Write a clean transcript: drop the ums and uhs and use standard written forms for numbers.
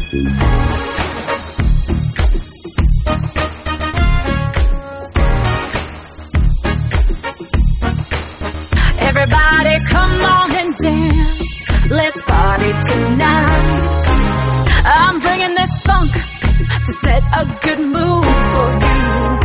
Everybody come on and dance. Let's party tonight. I'm bringing this funk to set a good mood for you.